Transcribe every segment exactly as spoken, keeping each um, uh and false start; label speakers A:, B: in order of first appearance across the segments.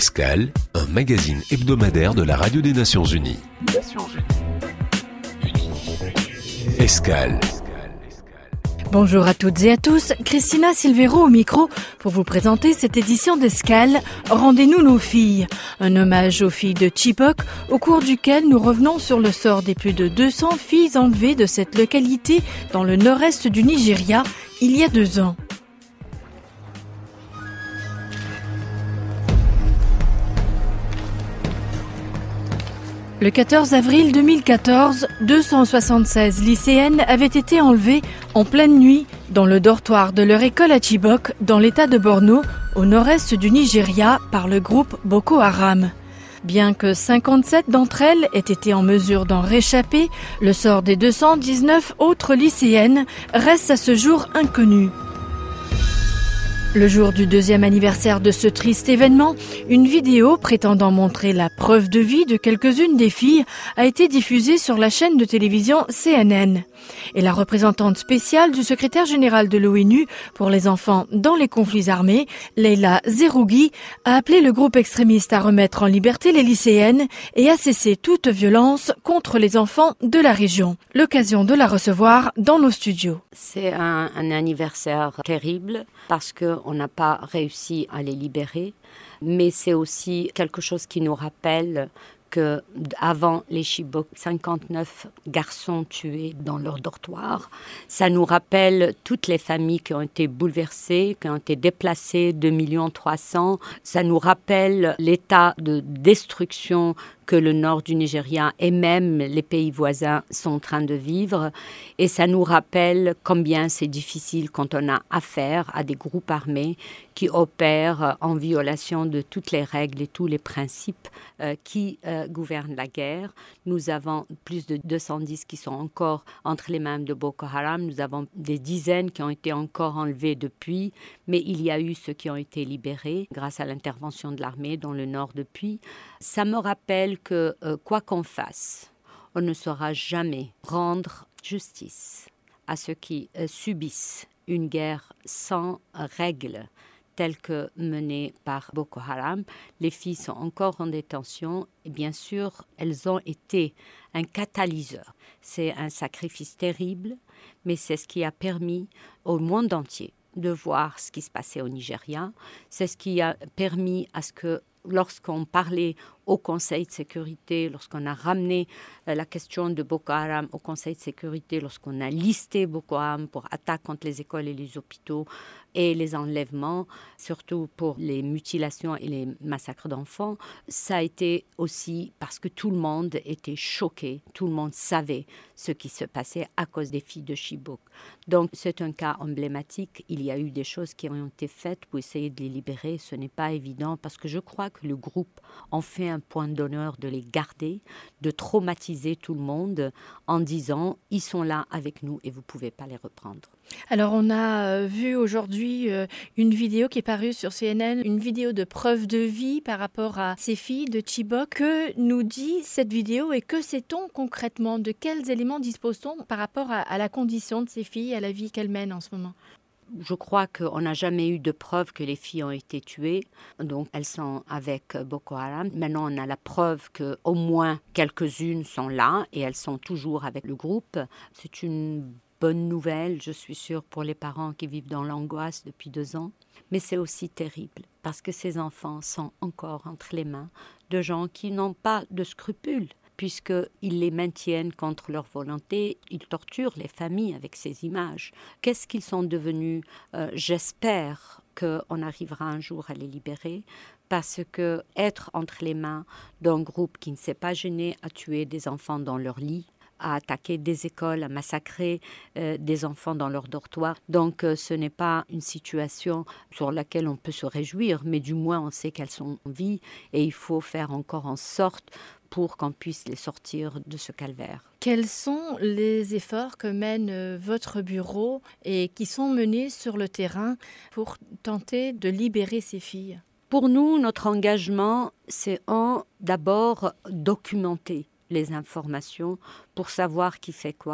A: Escale, un magazine hebdomadaire de la Radio des Nations Unies. Nations Unies. Escale.
B: Bonjour à toutes et à tous, Christina Silvero au micro pour vous présenter cette édition d'Escale « Rendez-nous nos filles », un hommage aux filles de Chibok au cours duquel nous revenons sur le sort des plus de deux cents filles enlevées de cette localité dans le nord-est du Nigeria il y a deux ans. Le quatorze avril deux mille quatorze, deux cent soixante-seize lycéennes avaient été enlevées en pleine nuit dans le dortoir de leur école à Chibok, dans l'état de Borno, au nord-est du Nigeria, par le groupe Boko Haram. Bien que cinquante-sept d'entre elles aient été en mesure d'en réchapper, le sort des deux cent dix-neuf autres lycéennes reste à ce jour inconnu. Le jour du deuxième anniversaire de ce triste événement, une vidéo prétendant montrer la preuve de vie de quelques-unes des filles a été diffusée sur la chaîne de télévision C N N. Et la représentante spéciale du secrétaire général de l'ONU pour les enfants dans les conflits armés, Leila Zerougui, a appelé le groupe extrémiste à remettre en liberté les lycéennes et à cesser toute violence contre les enfants de la région. L'occasion de la recevoir dans nos studios.
C: C'est un, un anniversaire terrible parce qu'on n'a pas réussi à les libérer, mais c'est aussi quelque chose qui nous rappelle que avant les Chibok, cinquante-neuf garçons tués dans leur dortoir. Ça nous rappelle toutes les familles qui ont été bouleversées, qui ont été déplacées, deux millions trois cents. Ça nous rappelle l'état de destruction que le nord du Nigeria et même les pays voisins sont en train de vivre. Et ça nous rappelle combien c'est difficile quand on a affaire à des groupes armés qui opèrent en violation de toutes les règles et tous les principes euh, qui euh, gouvernent la guerre. Nous avons plus de deux cent dix qui sont encore entre les mains de Boko Haram. Nous avons des dizaines qui ont été encore enlevés depuis, mais il y a eu ceux qui ont été libérés grâce à l'intervention de l'armée dans le nord depuis. Ça me rappelle que euh, quoi qu'on fasse, on ne saura jamais rendre justice à ceux qui euh, subissent une guerre sans règles telle que menée par Boko Haram. Les filles sont encore en détention et bien sûr, elles ont été un catalyseur. C'est un sacrifice terrible, mais c'est ce qui a permis au monde entier de voir ce qui se passait au Nigeria. C'est ce qui a permis à ce que lorsqu'on parlait au Conseil de sécurité, lorsqu'on a ramené euh, la question de Boko Haram au Conseil de sécurité, lorsqu'on a listé Boko Haram pour attaques contre les écoles et les hôpitaux et les enlèvements, surtout pour les mutilations et les massacres d'enfants, ça a été aussi parce que tout le monde était choqué, tout le monde savait ce qui se passait à cause des filles de Chibok. Donc c'est un cas emblématique, il y a eu des choses qui ont été faites pour essayer de les libérer, ce n'est pas évident parce que je crois que le groupe en fait un point d'honneur de les garder, de traumatiser tout le monde en disant « ils sont là avec nous et vous ne pouvez pas les reprendre ».
B: Alors on a vu aujourd'hui une vidéo qui est parue sur C N N, une vidéo de preuve de vie par rapport à ces filles de Chibok. Que nous dit cette vidéo et que sait-on concrètement? De quels éléments dispose-t-on par rapport à, à la condition de ces filles, à la vie qu'elles mènent en ce moment?
C: Je crois qu'on n'a jamais eu de preuve que les filles ont été tuées, donc elles sont avec Boko Haram. Maintenant, on a la preuve qu'au moins quelques-unes sont là et elles sont toujours avec le groupe. C'est une bonne nouvelle, je suis sûre, pour les parents qui vivent dans l'angoisse depuis deux ans. Mais c'est aussi terrible parce que ces enfants sont encore entre les mains de gens qui n'ont pas de scrupules, puisqu'ils les maintiennent contre leur volonté, ils torturent les familles avec ces images. Qu'est-ce qu'ils sont devenus? euh, J'espère qu'on arrivera un jour à les libérer, parce que être entre les mains d'un groupe qui ne s'est pas gêné à tuer des enfants dans leur lit, à attaquer des écoles, à massacrer euh, des enfants dans leur dortoir. Donc euh, ce n'est pas une situation sur laquelle on peut se réjouir, mais du moins on sait qu'elles sont en vie et il faut faire encore en sorte pour qu'on puisse les sortir de ce calvaire.
B: Quels sont les efforts que mène votre bureau et qui sont menés sur le terrain pour tenter de libérer ces filles?
C: Pour nous, notre engagement, c'est un, d'abord documenter les informations pour savoir qui fait quoi,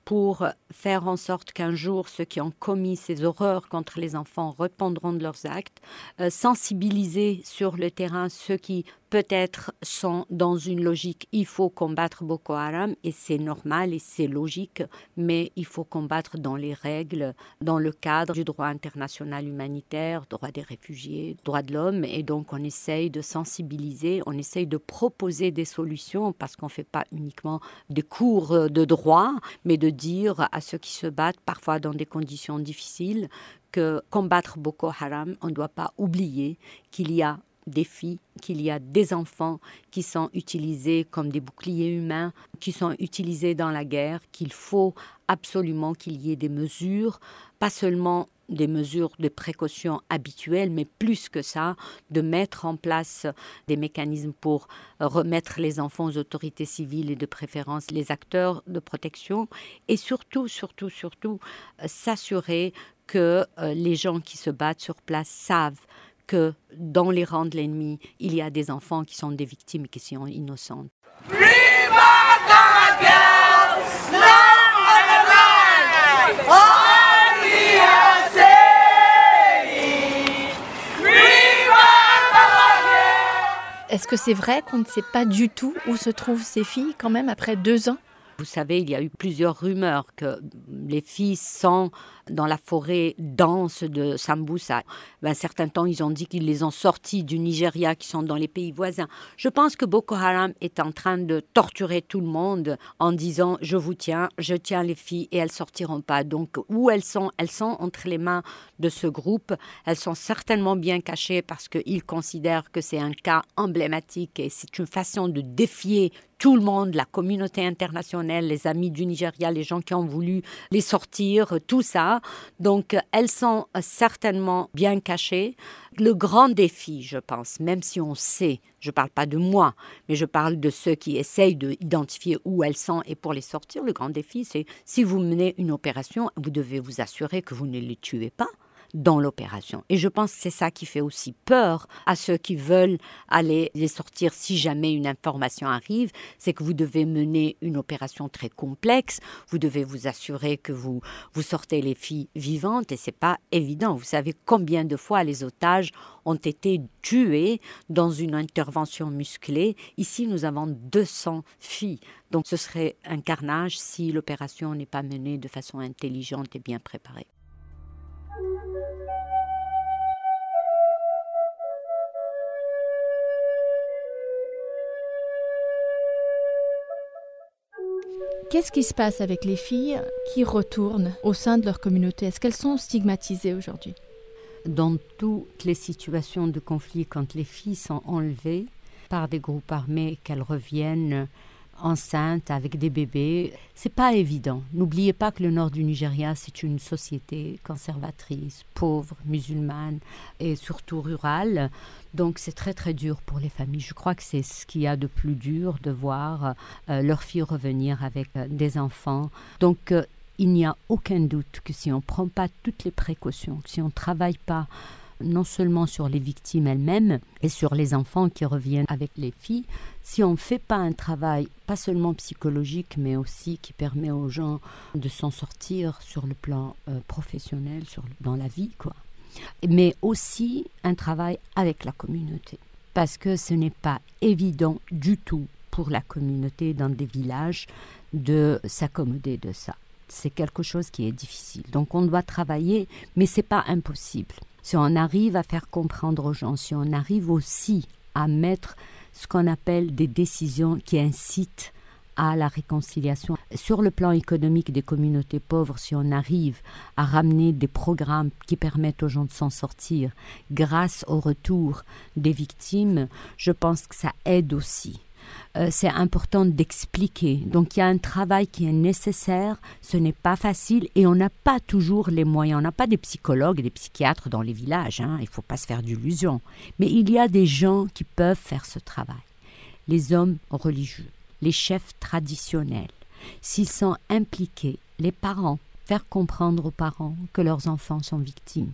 C: pour faire en sorte qu'un jour, ceux qui ont commis ces horreurs contre les enfants répondront de leurs actes, euh, sensibiliser sur le terrain ceux qui peut-être sont dans une logique, il faut combattre Boko Haram, et c'est normal et c'est logique, mais il faut combattre dans les règles, dans le cadre du droit international humanitaire, droit des réfugiés, droit de l'homme, et donc on essaye de sensibiliser, on essaye de proposer des solutions, parce qu'on ne fait pas uniquement des cours de droit, mais de dire à ceux qui se battent, parfois dans des conditions difficiles, que combattre Boko Haram, on ne doit pas oublier qu'il y a des filles, qu'il y a des enfants qui sont utilisés comme des boucliers humains, qui sont utilisés dans la guerre, qu'il faut absolument qu'il y ait des mesures, pas seulement des mesures de précaution habituelles, mais plus que ça, de mettre en place des mécanismes pour remettre les enfants aux autorités civiles et de préférence les acteurs de protection, et surtout, surtout, surtout, euh, s'assurer que euh, les gens qui se battent sur place savent que dans les rangs de l'ennemi, il y a des enfants qui sont des victimes et qui sont innocentes.
B: Est-ce que c'est vrai qu'on ne sait pas du tout où se trouvent ces filles quand même après deux ans ?
C: Vous savez, il y a eu plusieurs rumeurs que les filles sont dans la forêt dense de Sambisa. Un certain temps, ils ont dit qu'ils les ont sorties du Nigeria, qui sont dans les pays voisins. Je pense que Boko Haram est en train de torturer tout le monde en disant « je vous tiens, je tiens les filles et elles ne sortiront pas ». Donc, où elles sont ? Elles sont entre les mains de ce groupe. Elles sont certainement bien cachées parce qu'ils considèrent que c'est un cas emblématique et c'est une façon de défier tout le monde, la communauté internationale, les amis du Nigeria, les gens qui ont voulu les sortir, tout ça. Donc, elles sont certainement bien cachées. Le grand défi, je pense, même si on sait, je ne parle pas de moi, mais je parle de ceux qui essayent d'identifier où elles sont et pour les sortir, le grand défi, c'est si vous menez une opération, vous devez vous assurer que vous ne les tuez pas dans l'opération. Et je pense que c'est ça qui fait aussi peur à ceux qui veulent aller les sortir si jamais une information arrive, c'est que vous devez mener une opération très complexe, vous devez vous assurer que vous, vous sortez les filles vivantes et c'est pas évident. Vous savez combien de fois les otages ont été tués dans une intervention musclée. Ici, nous avons deux cents filles. Donc ce serait un carnage si l'opération n'est pas menée de façon intelligente et bien préparée.
B: Qu'est-ce qui se passe avec les filles qui retournent au sein de leur communauté ? Est-ce qu'elles sont stigmatisées aujourd'hui ?
C: Dans toutes les situations de conflit, quand les filles sont enlevées par des groupes armés, qu'elles reviennent enceintes avec des bébés, c'est pas évident. N'oubliez pas que le nord du Nigeria, c'est une société conservatrice, pauvre, musulmane et surtout rurale. Donc c'est très très dur pour les familles. Je crois que c'est ce qu'il y a de plus dur de voir euh, leurs filles revenir avec euh, des enfants. Donc euh, il n'y a aucun doute que si on ne prend pas toutes les précautions, que si on ne travaille pas non seulement sur les victimes elles-mêmes et sur les enfants qui reviennent avec les filles, si on ne fait pas un travail, pas seulement psychologique, mais aussi qui permet aux gens de s'en sortir sur le plan euh, professionnel, sur, dans la vie, quoi. Mais aussi un travail avec la communauté. Parce que ce n'est pas évident du tout pour la communauté dans des villages de s'accommoder de ça. C'est quelque chose qui est difficile. Donc on doit travailler, mais ce n'est pas impossible. Si on arrive à faire comprendre aux gens, si on arrive aussi à mettre ce qu'on appelle des décisions qui incitent à la réconciliation. Sur le plan économique des communautés pauvres, si on arrive à ramener des programmes qui permettent aux gens de s'en sortir grâce au retour des victimes, je pense que ça aide aussi. Euh, c'est important d'expliquer. Donc il y a un travail qui est nécessaire, ce n'est pas facile et on n'a pas toujours les moyens. On n'a pas des psychologues et des psychiatres dans les villages, hein, il ne faut pas se faire d'illusions. Mais il y a des gens qui peuvent faire ce travail. Les hommes religieux, les chefs traditionnels, s'ils sont impliqués, les parents, faire comprendre aux parents que leurs enfants sont victimes,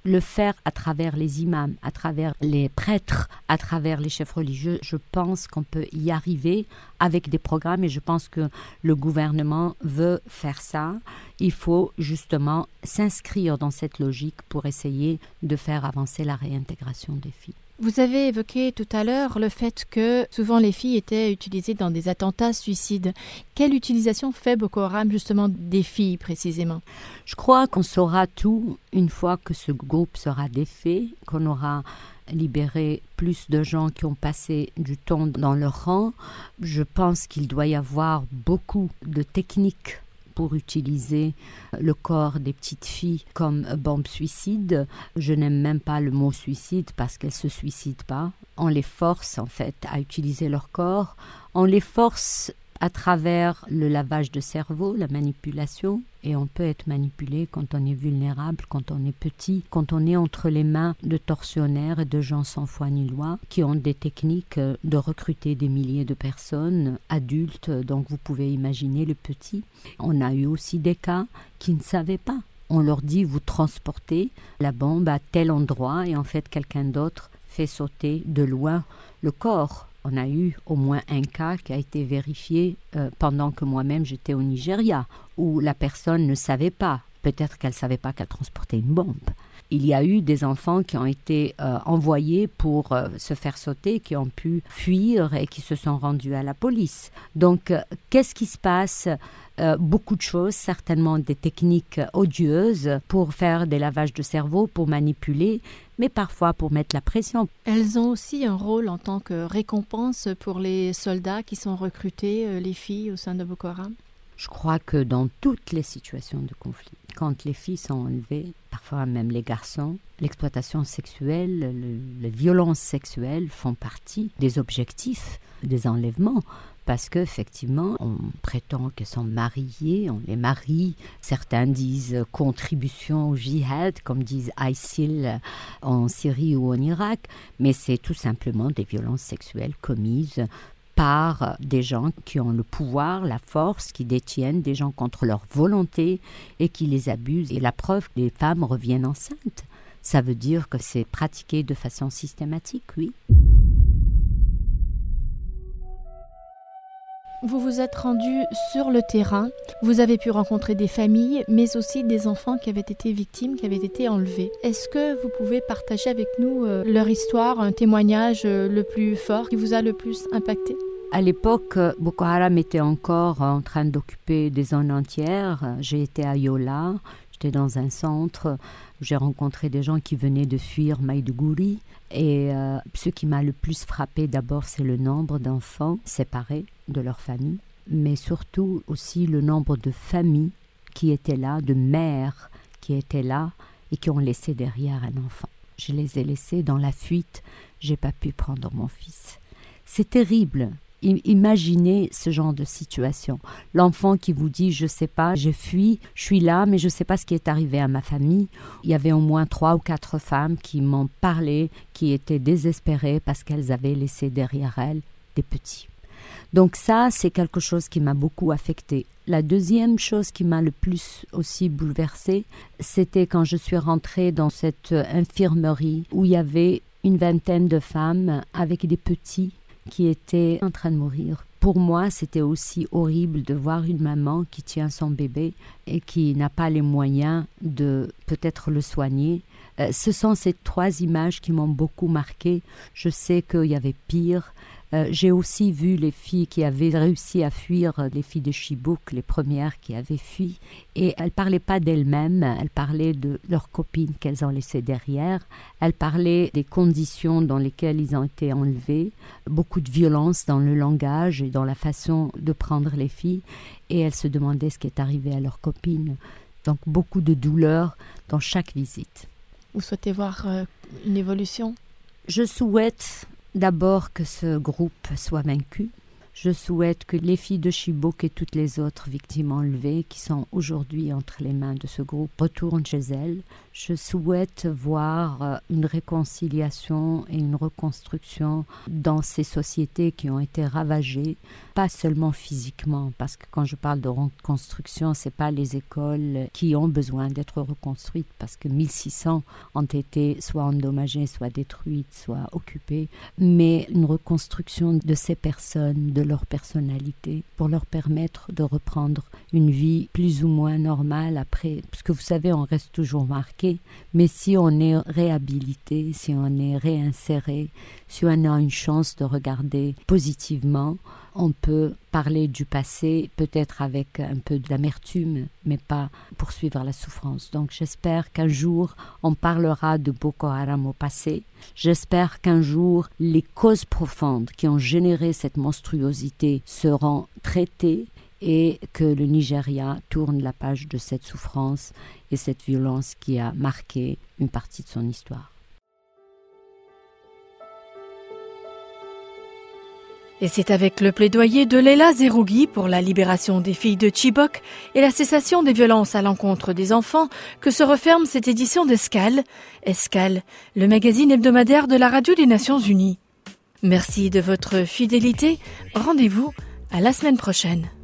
C: le faire à travers les imams, à travers les prêtres, à travers les chefs religieux. Je pense qu'on peut y arriver avec des programmes et je pense que le gouvernement veut faire ça. Il faut justement s'inscrire dans cette logique pour essayer de faire avancer la réintégration des filles.
B: Vous avez évoqué tout à l'heure le fait que souvent les filles étaient utilisées dans des attentats suicides. Quelle utilisation fait Boko Haram justement des filles précisément ?
C: Je crois qu'on saura tout une fois que ce groupe sera défait, qu'on aura libéré plus de gens qui ont passé du temps dans leur rang. Je pense qu'il doit y avoir beaucoup de techniques pour utiliser le corps des petites filles comme bombe suicide. Je n'aime même pas le mot suicide parce qu'elles ne se suicident pas. On les force en fait à utiliser leur corps. On les force à travers le lavage de cerveau, la manipulation. Et on peut être manipulé quand on est vulnérable, quand on est petit, quand on est entre les mains de tortionnaires et de gens sans foi ni loi qui ont des techniques de recruter des milliers de personnes adultes. Donc vous pouvez imaginer les petits. On a eu aussi des cas qui ne savaient pas. On leur dit vous transportez la bombe à tel endroit et en fait quelqu'un d'autre fait sauter de loin le corps. On a eu au moins un cas qui a été vérifié euh, pendant que moi-même j'étais au Nigeria, où la personne ne savait pas, peut-être qu'elle ne savait pas qu'elle transportait une bombe. Il y a eu des enfants qui ont été euh, envoyés pour euh, se faire sauter, qui ont pu fuir et qui se sont rendus à la police. Donc, euh, qu'est-ce qui se passe ? Euh, beaucoup de choses, certainement des techniques odieuses pour faire des lavages de cerveau, pour manipuler, mais parfois pour mettre la pression.
B: Elles ont aussi un rôle en tant que récompense pour les soldats qui sont recrutés, les filles au sein de Boko Haram.
C: Je crois que dans toutes les situations de conflit, quand les filles sont enlevées, parfois même les garçons, l'exploitation sexuelle, le, les violences sexuelles font partie des objectifs des enlèvements. Parce qu'effectivement, on prétend qu'elles sont mariées, on les marie. Certains disent contribution au djihad, comme disent I S I L en Syrie ou en Irak. Mais c'est tout simplement des violences sexuelles commises par des gens qui ont le pouvoir, la force, qui détiennent des gens contre leur volonté et qui les abusent. Et la preuve que les femmes reviennent enceintes, ça veut dire que c'est pratiqué de façon systématique, oui.
B: Vous vous êtes rendu sur le terrain, vous avez pu rencontrer des familles, mais aussi des enfants qui avaient été victimes, qui avaient été enlevés. Est-ce que vous pouvez partager avec nous euh, leur histoire, un témoignage euh, le plus fort qui vous a le plus impacté ?
C: À l'époque, Boko Haram était encore en train d'occuper des zones entières. J'ai été à Yola, j'étais dans un centre où j'ai rencontré des gens qui venaient de fuir Maïdougouri. Et euh, ce qui m'a le plus frappé d'abord, c'est le nombre d'enfants séparés de leur famille, mais surtout aussi le nombre de familles qui étaient là, de mères qui étaient là et qui ont laissé derrière un enfant. Je les ai laissés dans la fuite, j'ai pas pu prendre mon fils. C'est terrible. Imaginez ce genre de situation. L'enfant qui vous dit « je sais pas, j'ai fui, je suis là, mais je sais pas ce qui est arrivé à ma famille ». Il y avait au moins trois ou quatre femmes qui m'ont parlé, qui étaient désespérées parce qu'elles avaient laissé derrière elles des petits. Donc ça, c'est quelque chose qui m'a beaucoup affectée. La deuxième chose qui m'a le plus aussi bouleversée, c'était quand je suis rentrée dans cette infirmerie où il y avait une vingtaine de femmes avec des petits qui étaient en train de mourir. Pour moi, c'était aussi horrible de voir une maman qui tient son bébé et qui n'a pas les moyens de peut-être le soigner. Euh, ce sont ces trois images qui m'ont beaucoup marquée. Je sais qu'il y avait pire. Euh, j'ai aussi vu les filles qui avaient réussi à fuir, les filles de Chibok, les premières qui avaient fui. Et elles ne parlaient pas d'elles-mêmes, elles parlaient de leurs copines qu'elles ont laissées derrière. Elles parlaient des conditions dans lesquelles ils ont été enlevés, beaucoup de violence dans le langage et dans la façon de prendre les filles. Et elles se demandaient ce qui est arrivé à leurs copines. Donc beaucoup de douleur dans chaque visite.
B: Vous souhaitez voir euh, une évolution ?
C: Je souhaite d'abord que ce groupe soit vaincu. Je souhaite que les filles de Chibok et toutes les autres victimes enlevées qui sont aujourd'hui entre les mains de ce groupe retournent chez elles. Je souhaite voir une réconciliation et une reconstruction dans ces sociétés qui ont été ravagées, pas seulement physiquement, parce que quand je parle de reconstruction, c'est pas les écoles qui ont besoin d'être reconstruites, parce que mille six cents ont été soit endommagées, soit détruites, soit occupées, mais une reconstruction de ces personnes, de leur personnalité, pour leur permettre de reprendre une vie plus ou moins normale après, parce que vous savez, on reste toujours marqué. Mais si on est réhabilité, si on est réinséré, si on a une chance de regarder positivement, on peut parler du passé, peut-être avec un peu d'amertume, mais pas poursuivre la souffrance. Donc j'espère qu'un jour, on parlera de Boko Haram au passé. J'espère qu'un jour, les causes profondes qui ont généré cette monstruosité seront traitées et que le Nigeria tourne la page de cette souffrance et cette violence qui a marqué une partie de son histoire.
B: Et c'est avec le plaidoyer de Leila Zerougui pour la libération des filles de Chibok et la cessation des violences à l'encontre des enfants que se referme cette édition d'Escale. Escale, le magazine hebdomadaire de la Radio des Nations Unies. Merci de votre fidélité. Rendez-vous à la semaine prochaine.